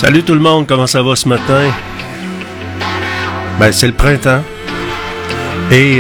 Salut tout le monde, comment ça va ce matin? Ben, c'est le printemps. Et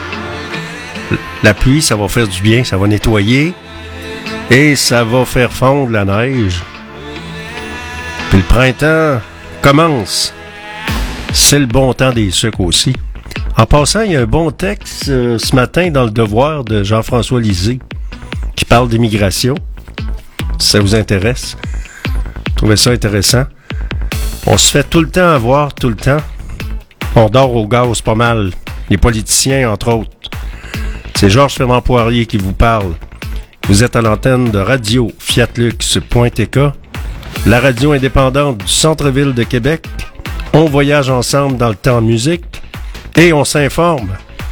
la pluie, ça va faire du bien, ça va nettoyer. Et ça va faire fondre la neige. Puis le printemps commence. C'est le bon temps des sucres aussi. En passant, il y a un bon texte ce matin dans Le Devoir de Jean-François Lisée qui parle d'immigration. Si ça vous intéresse. Trouvez ça intéressant. On se fait tout le temps avoir, tout le temps. On dort au gaz pas mal. Les politiciens, entre autres. C'est Georges Fernand Poirier qui vous parle. Vous êtes à l'antenne de Radio Fiatlux.tk, la radio indépendante du centre-ville de Québec. On voyage ensemble dans le temps de musique et on s'informe.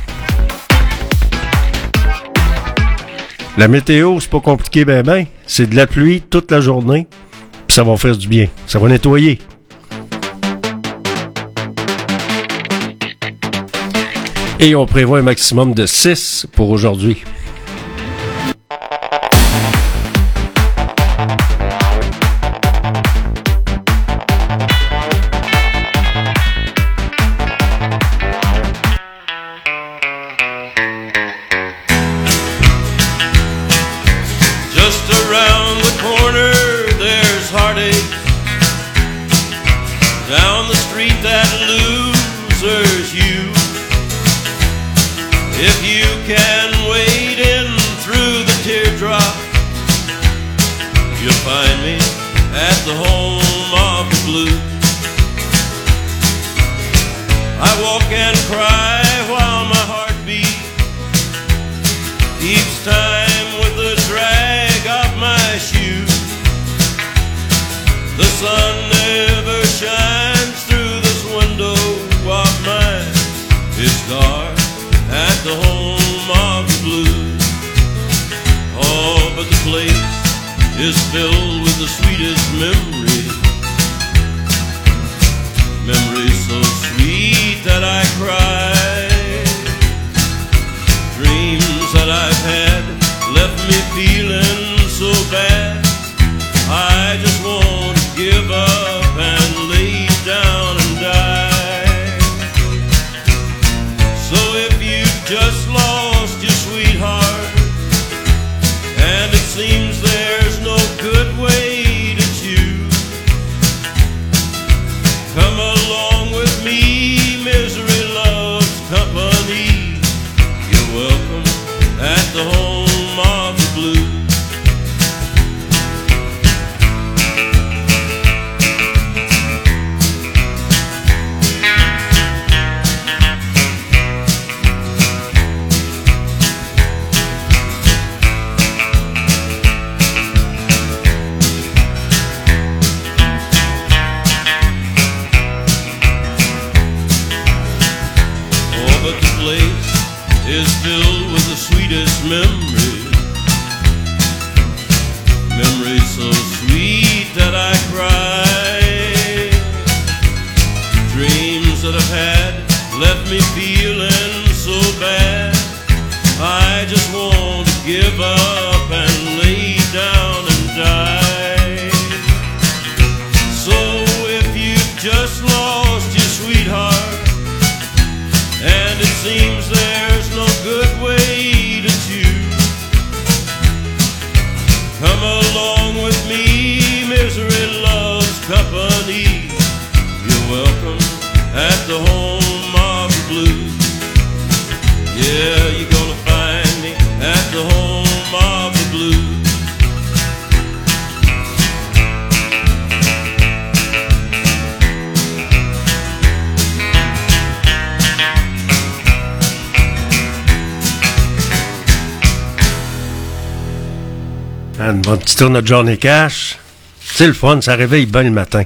La météo, c'est pas compliqué ben. C'est de la pluie toute la journée. Puis ça va faire du bien. Ça va nettoyer. Et on prévoit un maximum de 6 pour aujourd'hui. Une bonne petite tourne de Johnny Cash. C'est le fun, ça réveille bien le matin.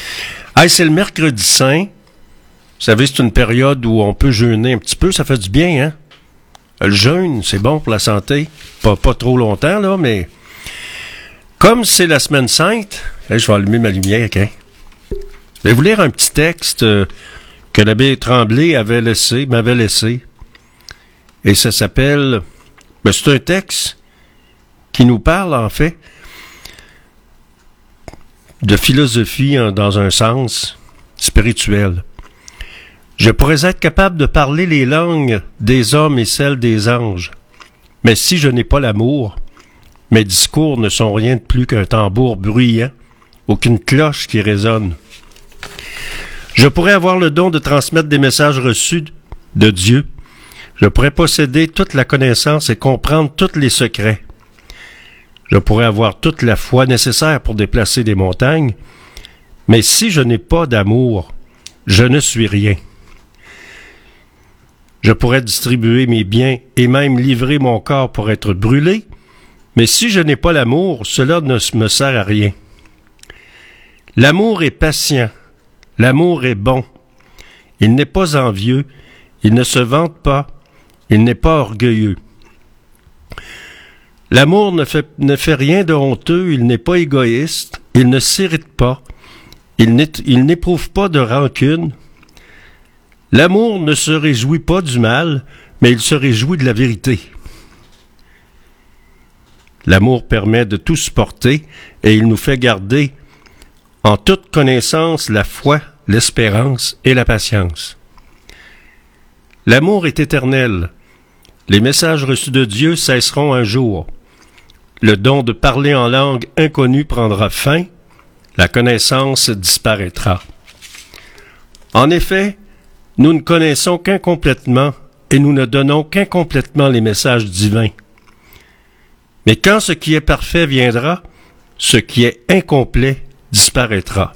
Hey, c'est le mercredi saint. Vous savez, c'est une période où on peut jeûner un petit peu, ça fait du bien, hein? Le jeûne, c'est bon pour la santé. Pas trop longtemps, là, mais... Comme c'est la semaine sainte, je vais allumer ma lumière, hein? Je vais vous lire un petit texte que l'abbé Tremblay m'avait laissé. Et ça s'appelle... Ben, c'est un texte qui nous parle, en fait, de philosophie dans un sens spirituel. Je pourrais être capable de parler les langues des hommes et celles des anges. Mais si je n'ai pas l'amour, mes discours ne sont rien de plus qu'un tambour bruyant ou qu'une cloche qui résonne. Je pourrais avoir le don de transmettre des messages reçus de Dieu. Je pourrais posséder toute la connaissance et comprendre tous les secrets. Je pourrais avoir toute la foi nécessaire pour déplacer des montagnes, mais si je n'ai pas d'amour, je ne suis rien. Je pourrais distribuer mes biens et même livrer mon corps pour être brûlé, mais si je n'ai pas l'amour, cela ne me sert à rien. L'amour est patient, l'amour est bon. Il n'est pas envieux, il ne se vante pas, il n'est pas orgueilleux. L'amour ne fait rien de honteux, il n'est pas égoïste, il ne s'irrite pas, il n'éprouve pas de rancune. L'amour ne se réjouit pas du mal, mais il se réjouit de la vérité. L'amour permet de tout supporter et il nous fait garder en toute connaissance la foi, l'espérance et la patience. L'amour est éternel. Les messages reçus de Dieu cesseront un jour. Le don de parler en langue inconnue prendra fin. La connaissance disparaîtra. En effet, nous ne connaissons qu'incomplètement et nous ne donnons qu'incomplètement les messages divins. Mais quand ce qui est parfait viendra, ce qui est incomplet disparaîtra.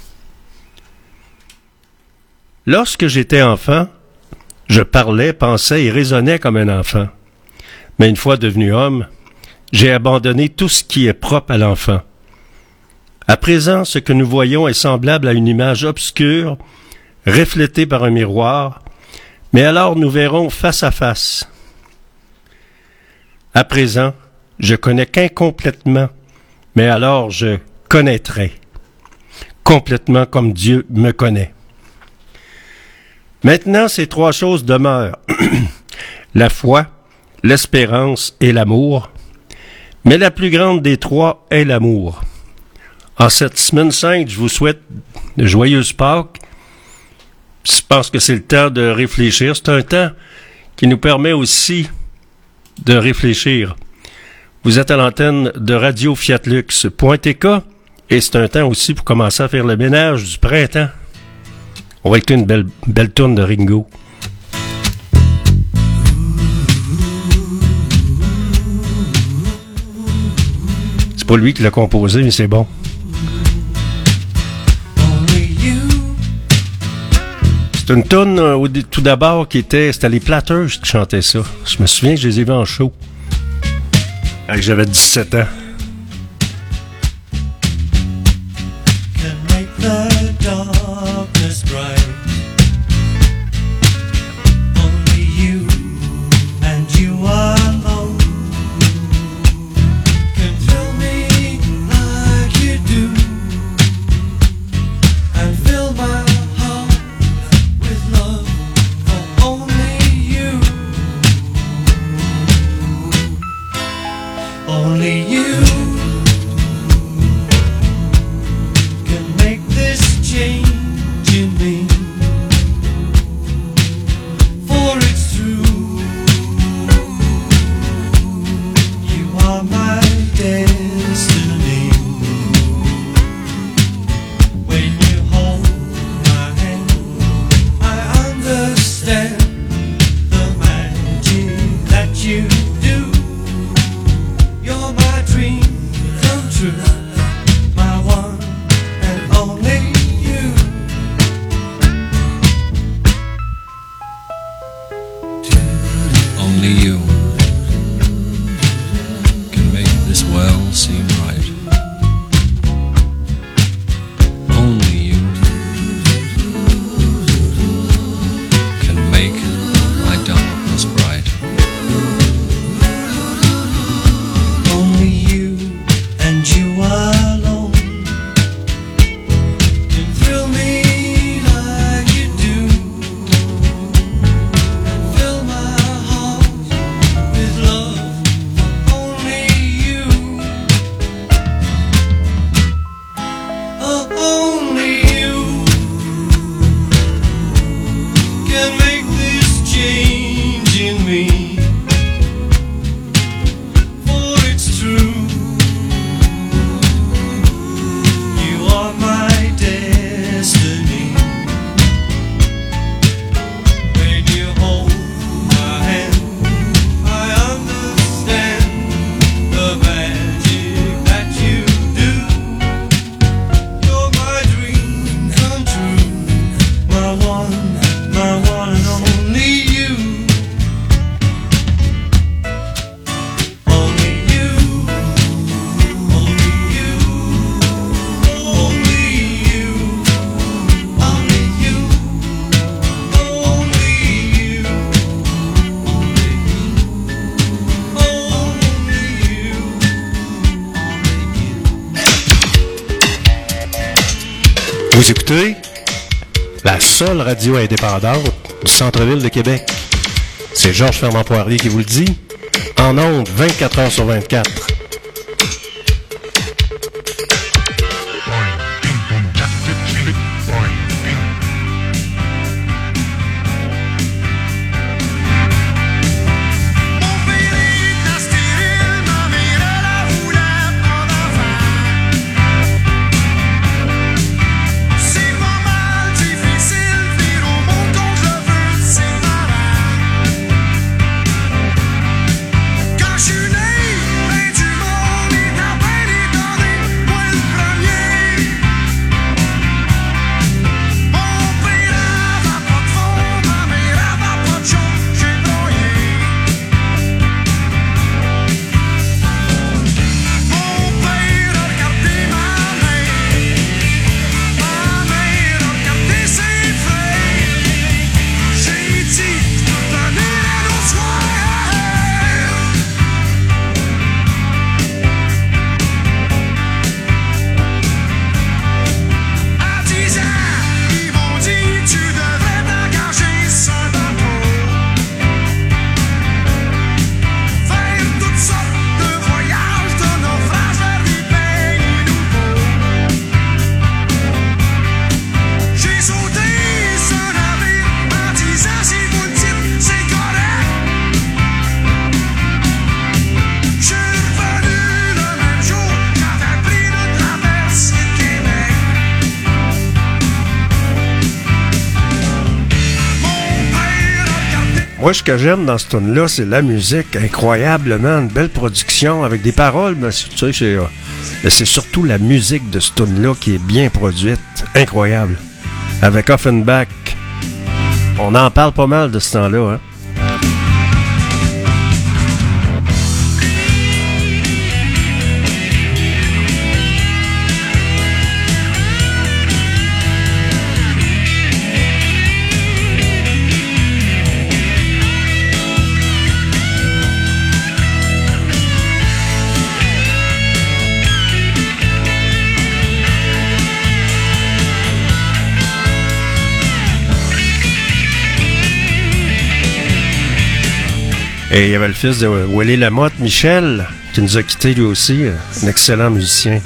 Lorsque j'étais enfant, je parlais, pensais et raisonnais comme un enfant. Mais une fois devenu homme, j'ai abandonné tout ce qui est propre à l'enfant. À présent, ce que nous voyons est semblable à une image obscure, reflétée par un miroir, mais alors nous verrons face à face. À présent, je connais qu'incomplètement, mais alors je connaîtrai, complètement comme Dieu me connaît. Maintenant, ces trois choses demeurent, la foi, l'espérance et l'amour, mais la plus grande des trois est l'amour. En cette semaine sainte, je vous souhaite de joyeuses Pâques. Je pense que c'est le temps de réfléchir. C'est un temps qui nous permet aussi de réfléchir. Vous êtes à l'antenne de Radio Fiatlux.tk et c'est un temps aussi pour commencer à faire le ménage du printemps. On va écouter une belle tourne de Ringo. C'est pas lui qui l'a composé, mais c'est bon. C'est une tourne tout d'abord c'était les Platters qui chantaient ça. Je me souviens que je les ai vus en show. Quand j'avais 17 ans. Only you can make this Vous écoutez la seule radio indépendante du centre-ville de Québec. C'est Georges Fernand Poirier qui vous le dit. En ondes, 24 heures sur 24. Moi, ce que j'aime dans ce tune-là, c'est la musique, incroyablement, une belle production avec des paroles, mais tu sais, c'est surtout la musique de ce tune-là qui est bien produite, incroyable. Avec Offenbach, on en parle pas mal de ce temps-là, hein. Et il y avait le fils de Willie Lamotte, Michel, qui nous a quittés lui aussi, un excellent musicien.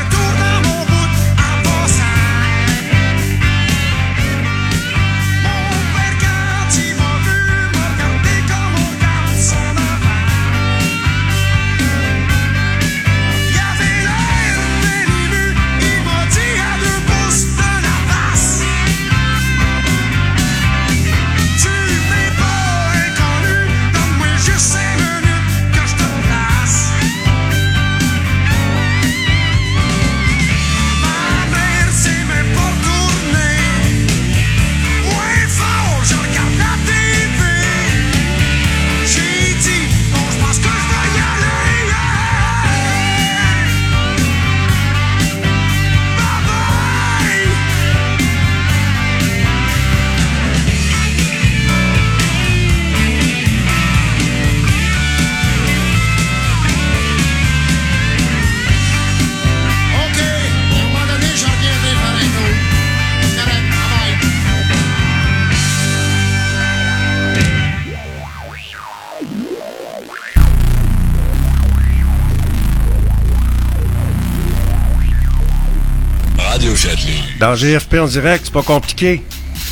Dans GFP en direct, c'est pas compliqué.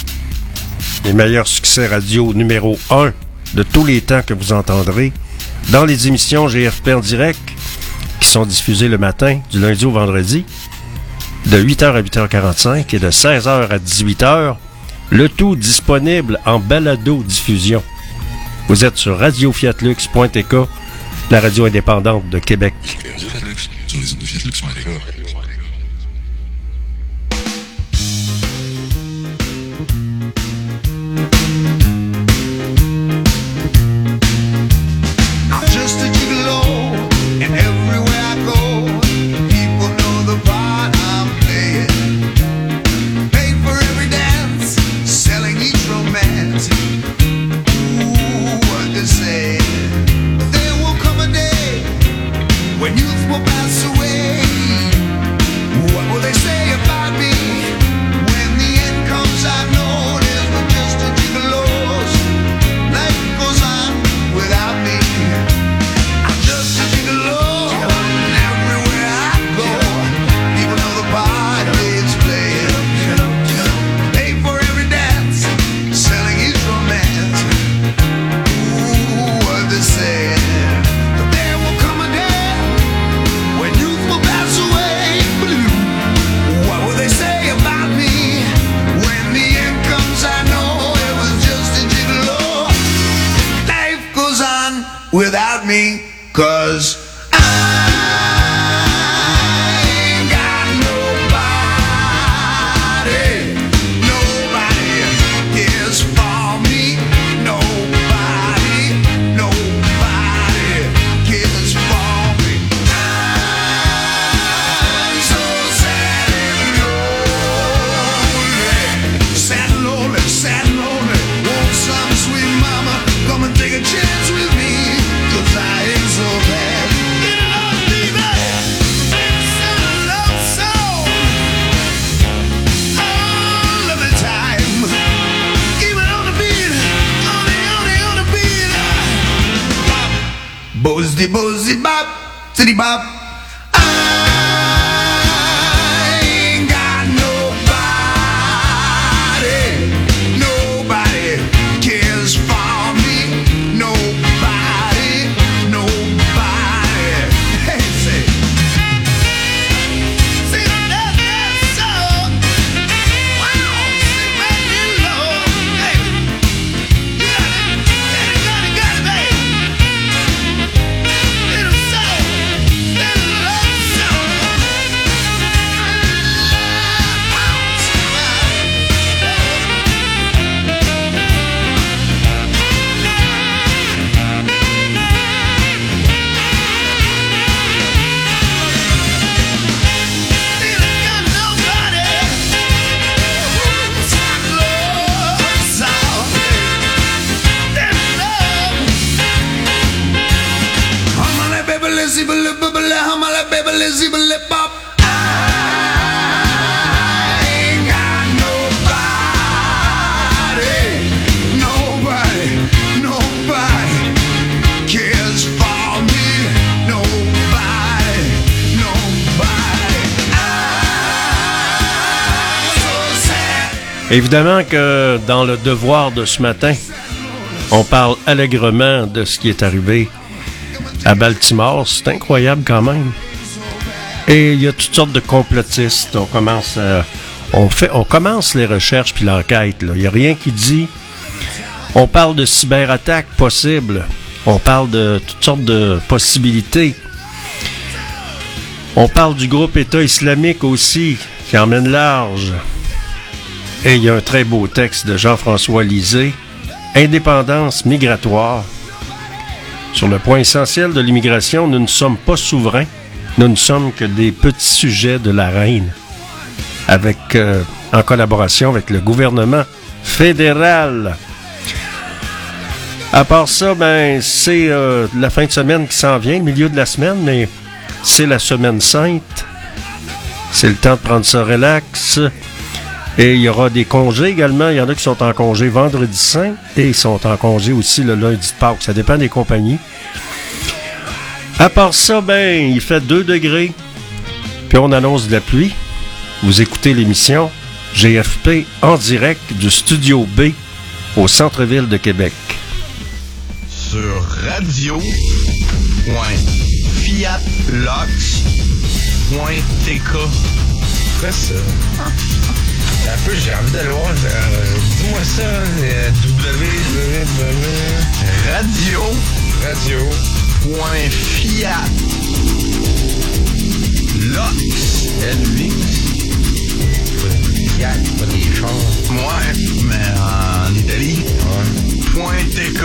Les meilleurs succès radio numéro 1 de tous les temps que vous entendrez dans les émissions GFP en direct qui sont diffusées le matin, du lundi au vendredi, de 8h à 8h45 et de 16h à 18h, le tout disponible en balado-diffusion. Vous êtes sur radiofiatlux.tk, la radio indépendante de Québec. When youth will pass away 'cause I ain't got nobody. Nobody cares for me. Nobody cares for me. I'm so sad and lonely. Sad and lonely, sad and lonely. Want some sweet mama come and take a chance with me, 'cause I ain't so bad. Get it on, baby. Send a love song. Oh, love the time. Keep it on the beat. On the beat. Bop. Bozzy, bozzy, bop. City bop. I ain't got nobody. Nobody cares for me. Nobody. Hey, say that song. Wow, sing that in love. Hey, you got it, baby. Little soul, little love song. Évidemment que dans le devoir de ce matin, on parle allègrement de ce qui est arrivé à Baltimore. C'est incroyable quand même. Et il y a toutes sortes de complotistes. On commence les recherches puis l'enquête. Il n'y a rien qui dit. On parle de cyberattaques possibles. On parle de toutes sortes de possibilités. On parle du groupe État islamique aussi, qui emmène large. Et il y a un très beau texte de Jean-François Lisée, Indépendance migratoire. Sur le point essentiel de l'immigration, nous ne sommes pas souverains. Nous ne sommes que des petits sujets de la reine, en collaboration avec le gouvernement fédéral. À part ça, c'est la fin de semaine qui s'en vient, le milieu de la semaine, mais c'est la semaine sainte. C'est le temps de prendre ça relax. Et il y aura des congés également. Il y en a qui sont en congé vendredi saint et ils sont en congé aussi le lundi de Pâques. Ça dépend des compagnies. À part ça, il fait 2 degrés. Puis on annonce de la pluie. Vous écoutez l'émission GFP en direct du Studio B au centre-ville de Québec. Sur radio.fiatlox.tk. Quoi ça? Un peu, j'ai envie d'aller voir. Dis-moi ça. Radio.fiatlox. Fiat, pas des chars. Ouais, mais en Italie. Ouais. .tk.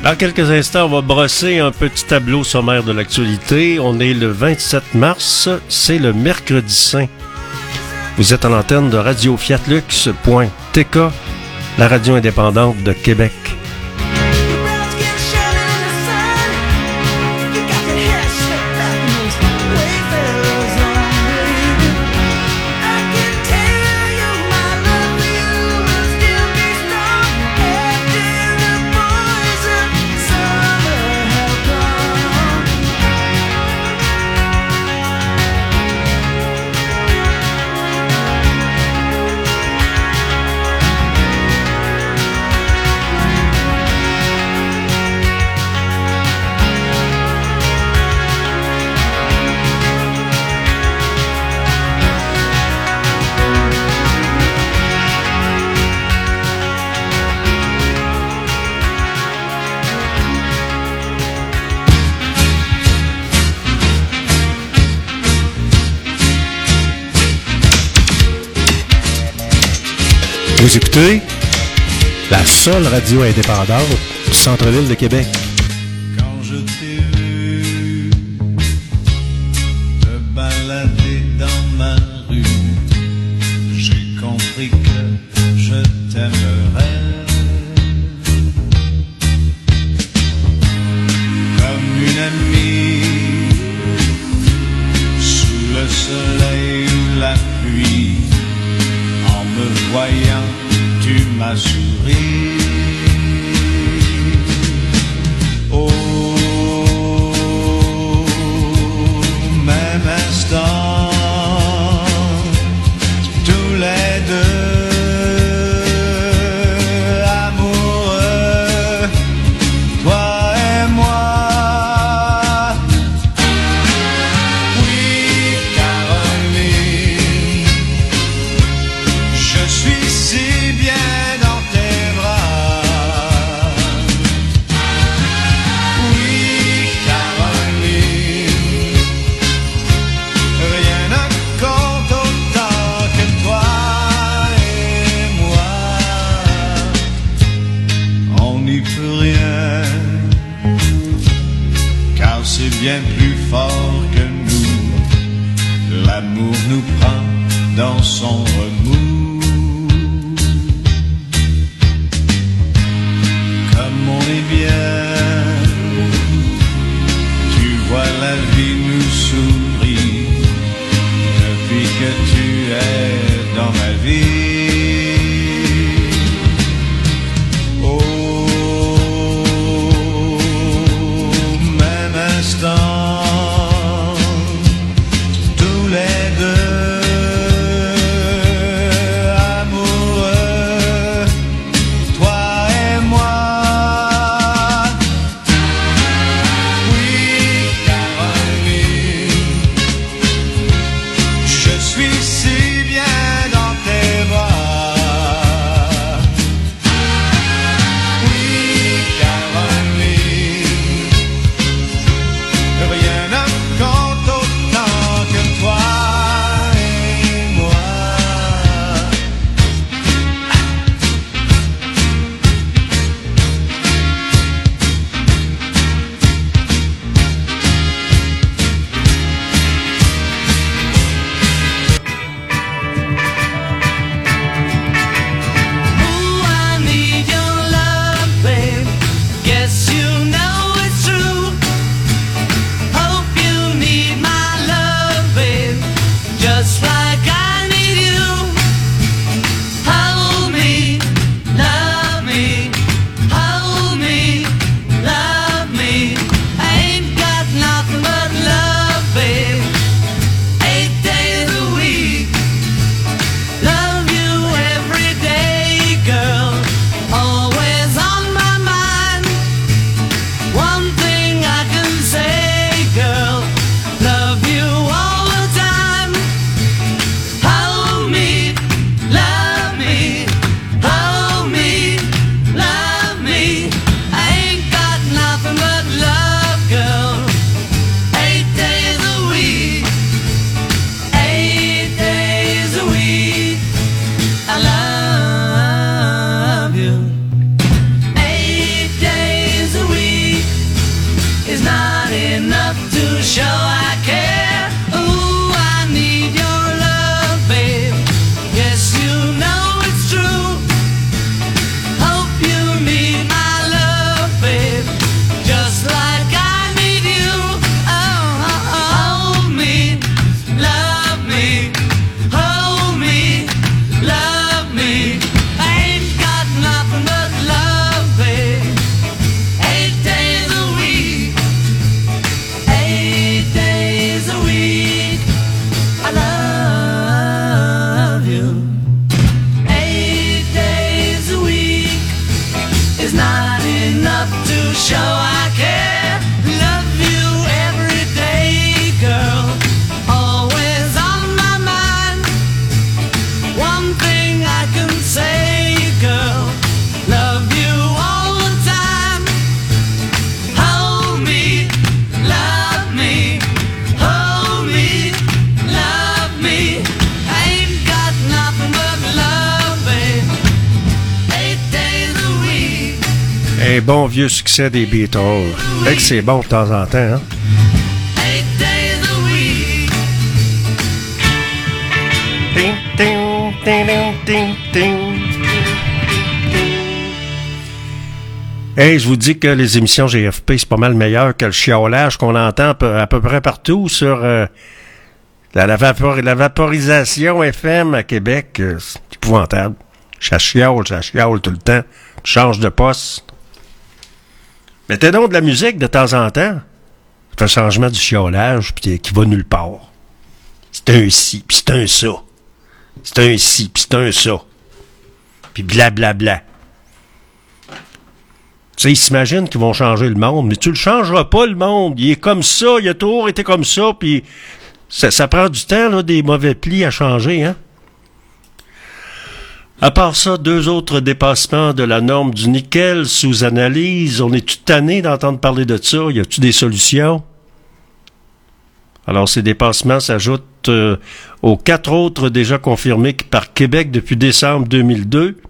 Dans quelques instants, on va brosser un petit tableau sommaire de l'actualité. On est le 27 mars, c'est le mercredi saint. Vous êtes à l'antenne de radiofiatlux.tk, la radio indépendante de Québec. Vous écoutez la seule radio indépendante du centre-ville de Québec. Quand je t'ai vu te balader dans ma rue, j'ai compris que je t'aimerais comme une amie sous le soleil ou la pluie. En me voyant, tu m'as souri. Au même instant, tous les deux amoureux, toi et moi. Oui, Caroline, je suis si bien dans tes bras. Oui, Caroline, rien ne compte autant que toi et moi. On n'y peut rien, car c'est bien plus fort que nous. L'amour nous prend dans son remous. Comme on est bien, tu vois la vie nous sourit depuis que tu es dans ma vie. Au même instant, tous les deux Un bon vieux succès des Beatles. Fait que c'est bon de temps en temps, hein? Ding, ding, ding, ding, ding, ding. Hey, je vous dis que les émissions GFP, c'est pas mal meilleur que le chiolage qu'on entend à peu près partout sur la vaporisation FM à Québec. C'est épouvantable. Ça chiole tout le temps. Tu changes de poste. Mettez donc de la musique de temps en temps. C'est un changement du chiolage qui va nulle part. C'est un ci, puis c'est un ça. C'est un ci, puis c'est un ça. Puis blablabla. Tu sais, ils s'imaginent qu'ils vont changer le monde, mais tu le changeras pas, le monde. Il est comme ça, il a toujours été comme ça, puis ça prend du temps, là, des mauvais plis à changer, hein. À part ça, 2 autres dépassements de la norme du nickel sous analyse. On est-tu tanné d'entendre parler de ça? Y a-tu des solutions? Alors, ces dépassements s'ajoutent aux 4 autres déjà confirmés par Québec depuis décembre 2022.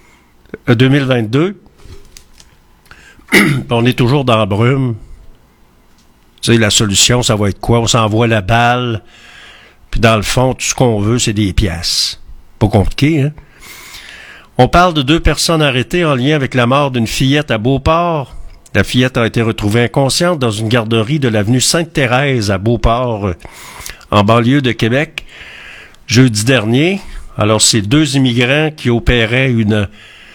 On est toujours dans la brume. Tu sais, la solution, ça va être quoi? On s'envoie la balle, puis dans le fond, tout ce qu'on veut, c'est des pièces. Pas compliqué, hein? On parle de 2 personnes arrêtées en lien avec la mort d'une fillette à Beauport. La fillette a été retrouvée inconsciente dans une garderie de l'avenue Sainte-Thérèse à Beauport, en banlieue de Québec, jeudi dernier. Alors, c'est 2 immigrants qui opéraient une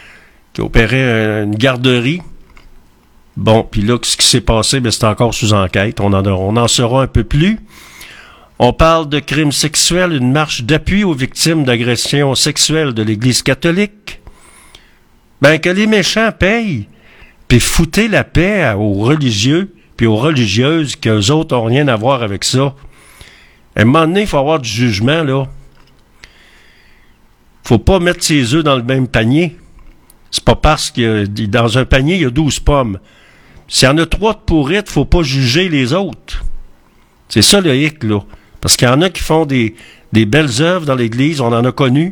garderie. Bon, puis là, ce qui s'est passé, c'est encore sous enquête. On en saura un peu plus. On parle de crimes sexuels, une marche d'appui aux victimes d'agressions sexuelles de l'Église catholique. Ben, que les méchants payent, puis foutez la paix aux religieux, puis aux religieuses, qu'eux autres ont rien à voir avec ça. À un moment donné, il faut avoir du jugement, là. Faut pas mettre ses œufs dans le même panier. C'est pas parce que dans un panier, il y a 12 pommes. S'il y en a 3 de pourrites, faut pas juger les autres. C'est ça le hic, là. Parce qu'il y en a qui font des belles œuvres dans l'Église, on en a connu.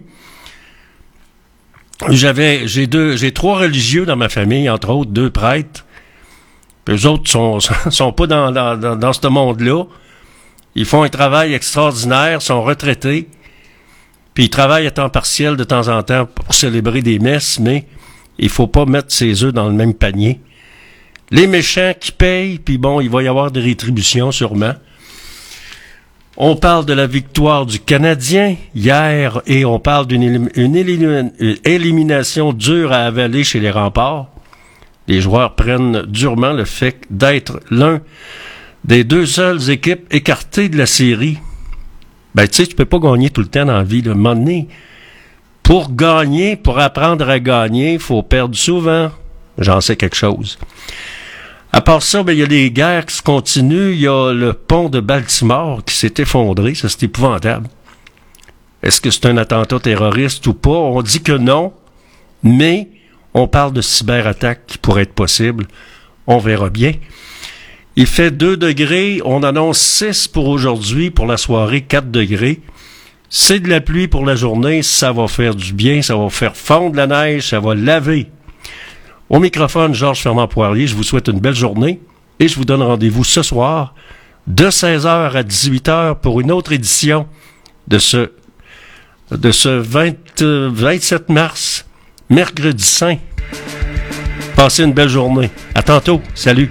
J'ai 3 religieux dans ma famille, entre autres, 2 prêtres. Puis eux autres sont pas dans ce monde-là. Ils font un travail extraordinaire, sont retraités. Puis ils travaillent à temps partiel de temps en temps pour célébrer des messes, mais il faut pas mettre ses œufs dans le même panier. Les méchants qui payent, puis bon, il va y avoir des rétributions sûrement. On parle de la victoire du Canadien hier et on parle d'une élimination dure à avaler chez les Remparts. Les joueurs prennent durement le fait d'être l'un des 2 seules équipes écartées de la série. Ben, tu sais, tu peux pas gagner tout le temps dans la vie. À un moment donné, pour gagner, pour apprendre à gagner, il faut perdre souvent. J'en sais quelque chose. À part ça, ben, il y a les guerres qui se continuent. Il y a le pont de Baltimore qui s'est effondré. Ça, c'est épouvantable. Est-ce que c'est un attentat terroriste ou pas? On dit que non, mais on parle de cyberattaque qui pourrait être possible. On verra bien. Il fait 2 degrés. On annonce 6 pour aujourd'hui. Pour la soirée, 4 degrés. C'est de la pluie pour la journée. Ça va faire du bien. Ça va faire fondre la neige. Ça va laver. Au microphone, Georges Fernand-Poirier, je vous souhaite une belle journée et je vous donne rendez-vous ce soir de 16h à 18h pour une autre édition de ce 27 mars, mercredi saint. Passez une belle journée. À tantôt. Salut.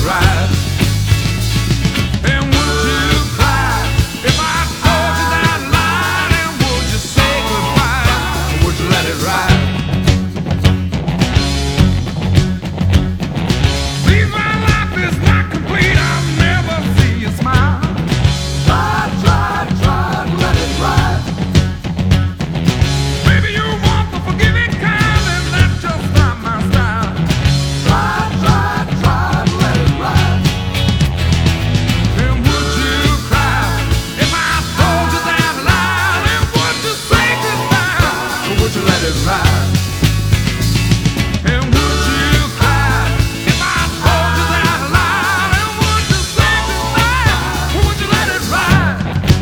right? And would you cry if I told you that lie? And would you say goodbye? Or would you let it ride? Please, my life is not complete. I'll never see you smile. Try, let it ride. Maybe you want the forgiving kind, and that's just not my style. Try, let it ride. And would you cry if I told you that lie? And would you say goodbye? Or would you let it ride? And would you cry if I told you that lie? And would you say goodbye? Or would you let it ride?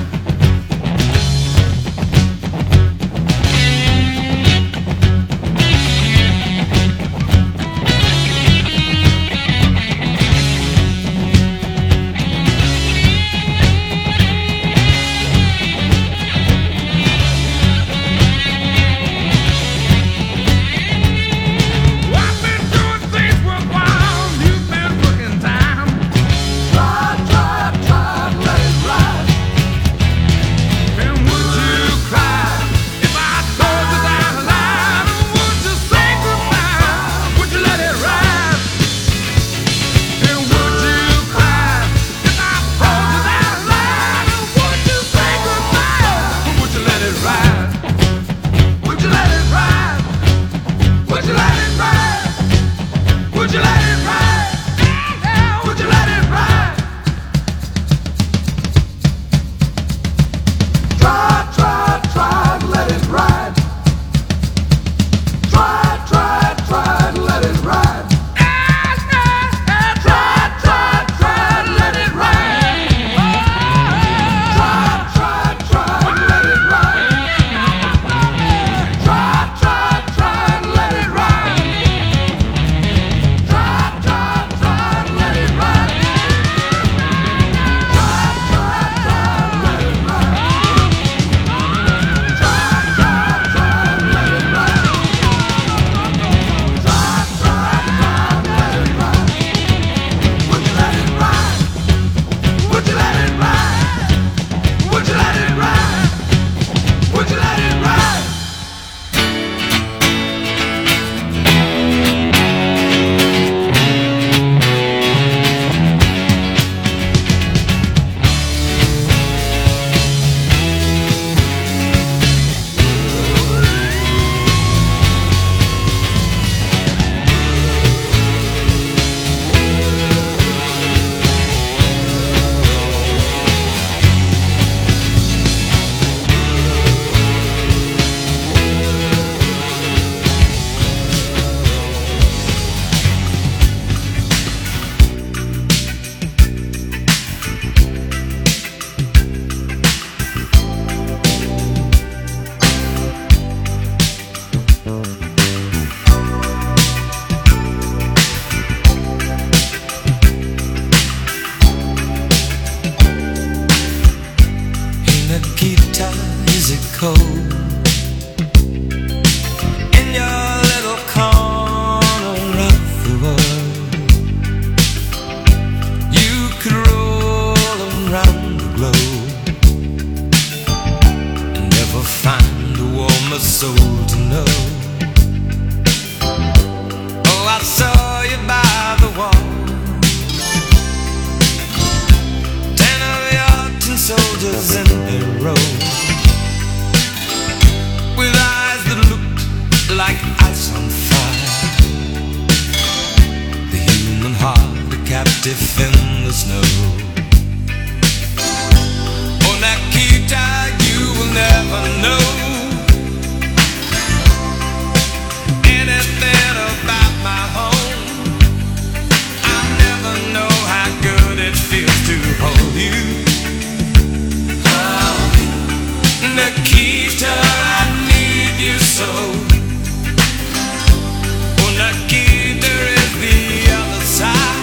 I've been doing things worthwhile. You've been looking time. Try, let it ride. And would you cry if I told you that lie? Would you say goodbye? Would you let it ride? And would you cry if I told you that lie? Would you say goodbye? Or would you let it ride? Would you let it ride? Would you let it ride? Would you let it ride? Would you let it ride? Try, let it ride. Try, let it ride. Try, let it ride. Try, let it ride. Try, let it ride. Would you let it ride? Would you let it ride? Would you let it ride? Nikita, is it cold in your little corner of the world? You could roll around the globe and never find a warmer soul to know. Oh, I saw you by the wall, 10 of your tin soldiers in their row, with eyes that looked like ice on fire, the human heart a captive in the snow. Oh, Nikita, you will never know anything about my home. I'll never know how good it feels to hold you. Nikita, I need you so. Oh, Nikita is the other side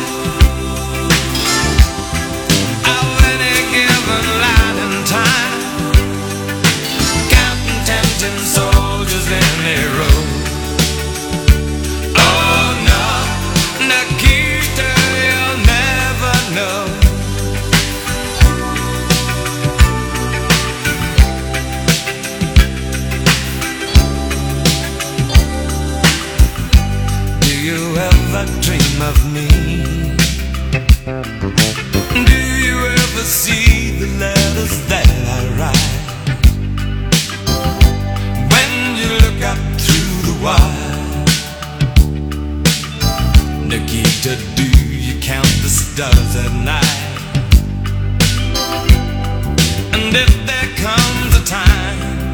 of any given line in time, counting tempting soldiers in their row. Oh no, Nikita, you'll never Nikita, do you count the stars at night? And if there comes a time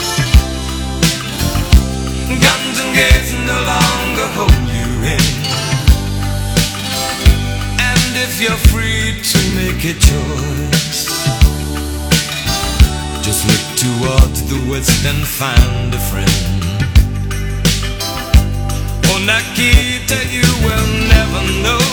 guns and gates no longer hold you in, and if you're free to make a choice, just look towards the west and find a friend. Oh, Nikita, you will never know